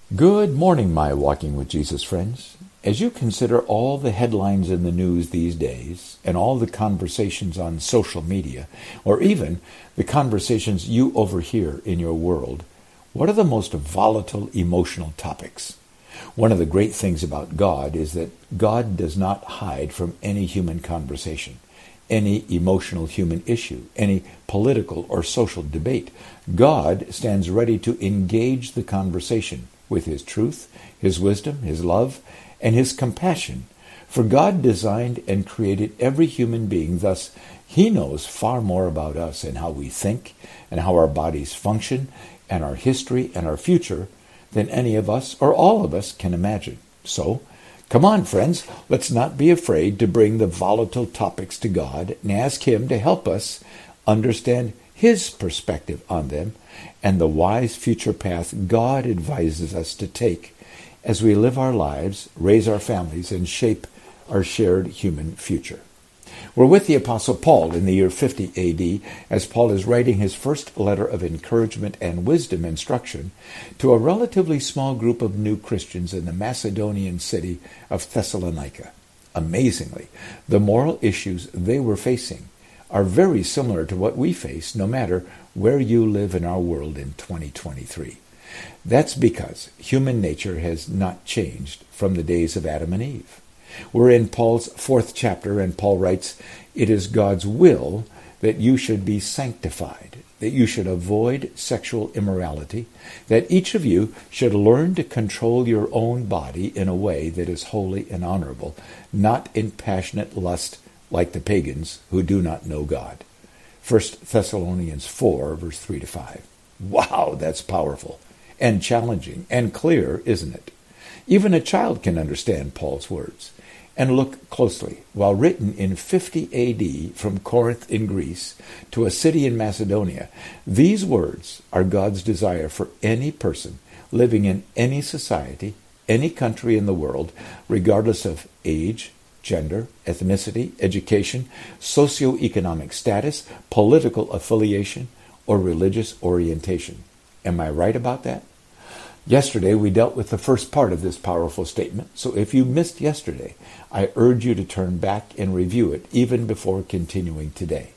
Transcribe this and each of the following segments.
Good morning, my Walking with Jesus friends. As you consider all the headlines in the news these days, and all the conversations on social media, or even the conversations you overhear in your world, what are the most volatile emotional topics? One of the great things about God is that God does not hide from any human conversation, any emotional human issue, any political or social debate. God stands ready to engage the conversation with His truth, His wisdom, His love, and His compassion. For God designed and created every human being, thus He knows far more about us and how we think and how our bodies function and our history and our future than any of us or all of us can imagine. So, come on, friends, let's not be afraid to bring the volatile topics to God and ask Him to help us understand His perspective on them and the wise future path God advises us to take as we live our lives, raise our families, and shape our shared human future. We're with the Apostle Paul in the year 50 A.D. as Paul is writing his first letter of encouragement and wisdom instruction to a relatively small group of new Christians in the Macedonian city of Thessalonica. Amazingly, the moral issues they were facing are very similar to what we face no matter where you live in our world in 2023. That's because human nature has not changed from the days of Adam and Eve. We're in Paul's 4th chapter, and Paul writes, "It is God's will that you should be sanctified, that you should avoid sexual immorality, that each of you should learn to control your own body in a way that is holy and honorable, not in passionate lust like the pagans who do not know God." 1 Thessalonians 4, verse 3 to 5. Wow, that's powerful and challenging and clear, isn't it? Even a child can understand Paul's words. And look closely. While written in 50 A.D. from Corinth in Greece to a city in Macedonia, these words are God's desire for any person living in any society, any country in the world, regardless of age, gender, ethnicity, education, socioeconomic status, political affiliation, or religious orientation. Am I right about that? Yesterday, we dealt with the first part of this powerful statement, so if you missed yesterday, I urge you to turn back and review it even before continuing today.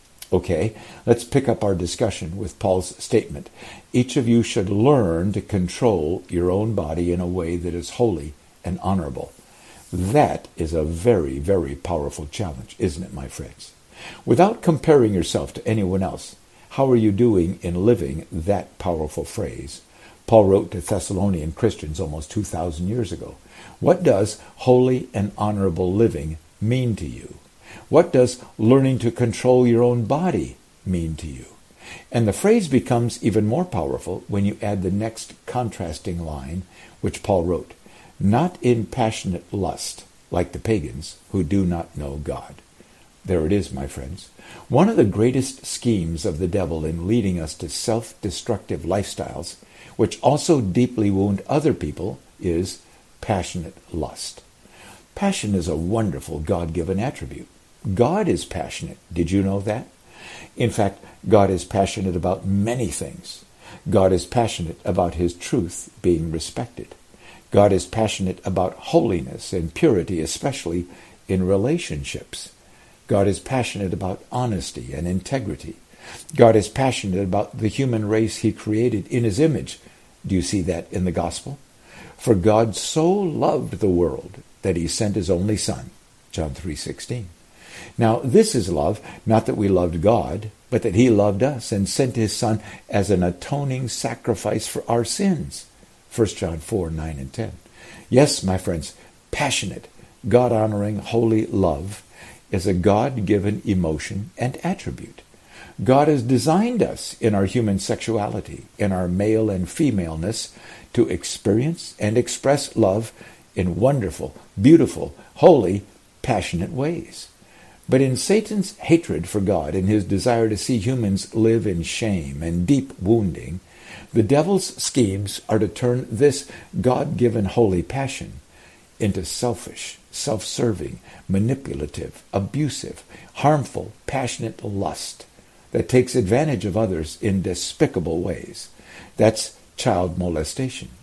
Okay, let's pick up our discussion with Paul's statement. Each of you should learn to control your own body in a way that is holy and honorable. That is a very, very powerful challenge, isn't it, my friends? Without comparing yourself to anyone else, how are you doing in living that powerful phrase? Paul wrote to Thessalonian Christians almost 2,000 years ago. What does holy and honorable living mean to you? What does learning to control your own body mean to you? And the phrase becomes even more powerful when you add the next contrasting line, which Paul wrote, "Not in passionate lust, like the pagans who do not know God." There it is, my friends. One of the greatest schemes of the devil in leading us to self-destructive lifestyles, which also deeply wound other people, is passionate lust. Passion is a wonderful God-given attribute. God is passionate. Did you know that? In fact, God is passionate about many things. God is passionate about His truth being respected. God is passionate about holiness and purity, especially in relationships. God is passionate about honesty and integrity. God is passionate about the human race He created in His image. Do you see that in the gospel? For God so loved the world that He sent His only Son, John 3:16. Now, this is love, not that we loved God, but that He loved us and sent His Son as an atoning sacrifice for our sins, 1 John 4:9 and 10. Yes, my friends, passionate, God-honoring, holy love is a God-given emotion and attribute. God has designed us in our human sexuality, in our male and femaleness, to experience and express love in wonderful, beautiful, holy, passionate ways. But in Satan's hatred for God and his desire to see humans live in shame and deep wounding, the devil's schemes are to turn this God-given holy passion into selfish, self-serving, manipulative, abusive, harmful, passionate lust that takes advantage of others in despicable ways. That's child molestation,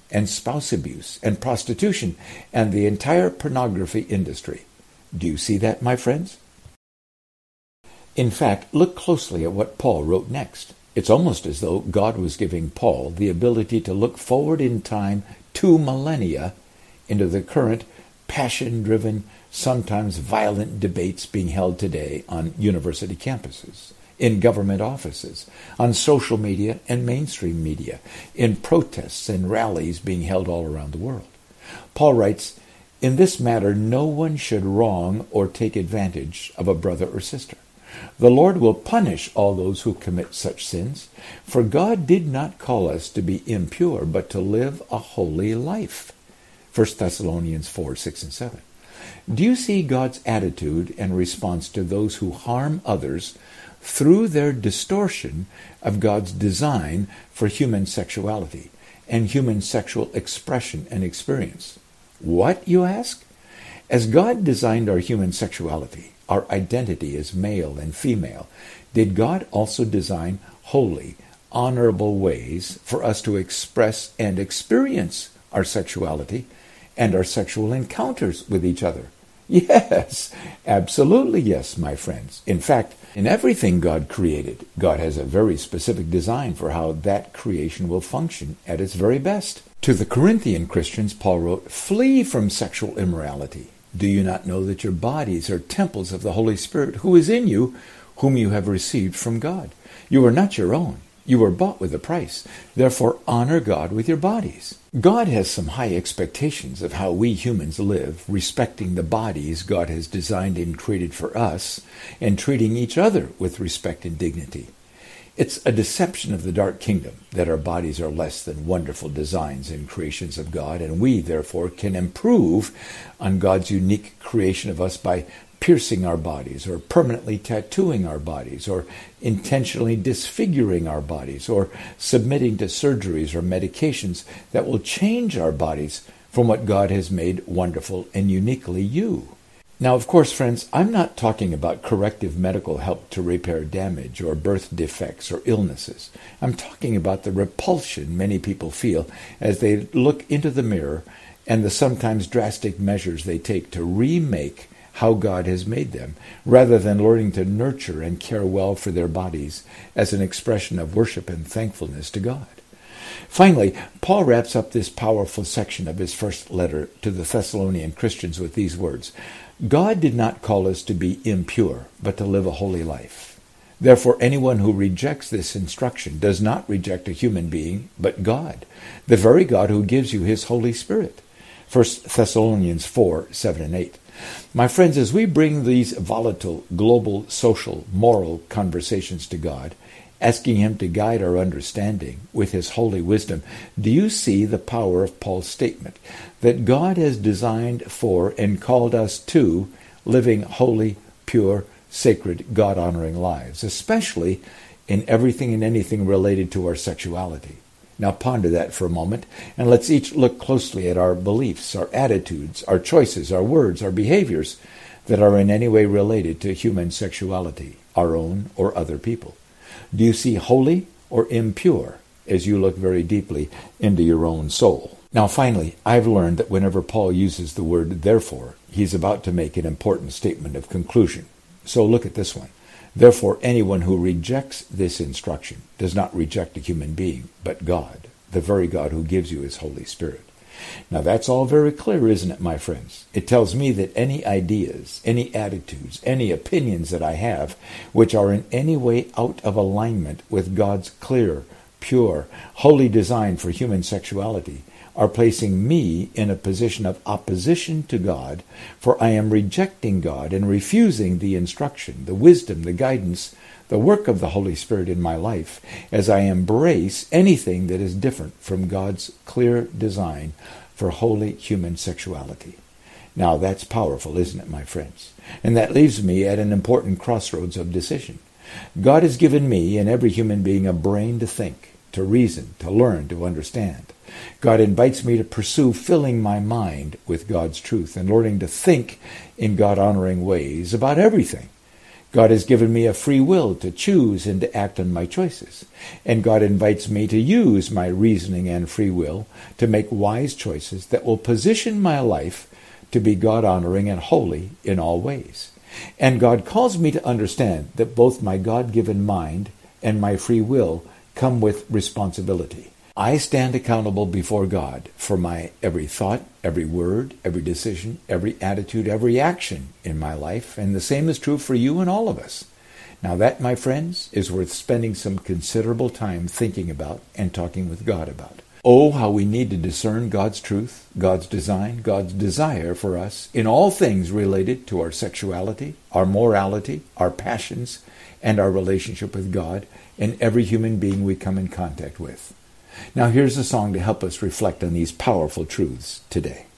and spouse abuse and prostitution and the entire pornography industry. Do you see that, my friends? In fact, look closely at what Paul wrote next. It's almost as though God was giving Paul the ability to look forward in time 2 millennia into the current passion-driven, sometimes violent debates being held today on university campuses, in government offices, on social media and mainstream media, in protests and rallies being held all around the world. Paul writes, "In this matter no one should wrong or take advantage of a brother or sister. The Lord will punish all those who commit such sins, for God did not call us to be impure, but to live a holy life." 1 Thessalonians 4, 6, and 7. Do you see God's attitude and response to those who harm others through their distortion of God's design for human sexuality and human sexual expression and experience? What, you ask? As God designed our human sexuality, our identity as male and female, did God also design holy, honorable ways for us to express and experience our sexuality and our sexual encounters with each other? Yes, absolutely yes, my friends. In fact, in everything God created, God has a very specific design for how that creation will function at its very best. To the Corinthian Christians, Paul wrote, "Flee from sexual immorality. Do you not know that your bodies are temples of the Holy Spirit who is in you, whom you have received from God? You are not your own. You were bought with a price. Therefore, honor God with your bodies." God has some high expectations of how we humans live, respecting the bodies God has designed and created for us, and treating each other with respect and dignity. It's a deception of the dark kingdom that our bodies are less than wonderful designs and creations of God, and we, therefore, can improve on God's unique creation of us by piercing our bodies, or permanently tattooing our bodies, or intentionally disfiguring our bodies, or submitting to surgeries or medications that will change our bodies from what God has made wonderful and uniquely you. Now, of course, friends, I'm not talking about corrective medical help to repair damage or birth defects or illnesses. I'm talking about the repulsion many people feel as they look into the mirror and the sometimes drastic measures they take to remake how God has made them, rather than learning to nurture and care well for their bodies as an expression of worship and thankfulness to God. Finally, Paul wraps up this powerful section of his first letter to the Thessalonian Christians with these words: "God did not call us to be impure, but to live a holy life. Therefore, anyone who rejects this instruction does not reject a human being, but God, the very God who gives you his Holy Spirit." 1 Thessalonians 4, 7, and 8. My friends, as we bring these volatile, global, social, moral conversations to God, asking him to guide our understanding with his holy wisdom, do you see the power of Paul's statement that God has designed for and called us to living holy, pure, sacred, God-honoring lives, especially in everything and anything related to our sexuality? Now ponder that for a moment, and let's each look closely at our beliefs, our attitudes, our choices, our words, our behaviors that are in any way related to human sexuality, our own or other people. Do you see holy or impure as you look very deeply into your own soul? Now finally, I've learned that whenever Paul uses the word therefore, he's about to make an important statement of conclusion. So look at this one. Therefore, anyone who rejects this instruction does not reject a human being, but God, the very God who gives you his Holy Spirit. Now that's all very clear, isn't it, my friends? It tells me that any ideas, any attitudes, any opinions that I have, which are in any way out of alignment with God's clear, pure, holy design for human sexuality, are placing me in a position of opposition to God, for I am rejecting God and refusing the instruction, the wisdom, the guidance, the work of the Holy Spirit in my life, as I embrace anything that is different from God's clear design for holy human sexuality. Now that's powerful, isn't it, my friends? And that leaves me at an important crossroads of decision. God has given me and every human being a brain to think, to reason, to learn, to understand. God invites me to pursue filling my mind with God's truth and learning to think in God-honoring ways about everything. God has given me a free will to choose and to act on my choices. And God invites me to use my reasoning and free will to make wise choices that will position my life to be God-honoring and holy in all ways. And God calls me to understand that both my God-given mind and my free will come with responsibility. I stand accountable before God for my every thought, every word, every decision, every attitude, every action in my life, and the same is true for you and all of us. Now that, my friends, is worth spending some considerable time thinking about and talking with God about. Oh, how we need to discern God's truth, God's design, God's desire for us in all things related to our sexuality, our morality, our passions, and our relationship with God and every human being we come in contact with. Now here's a song to help us reflect on these powerful truths today.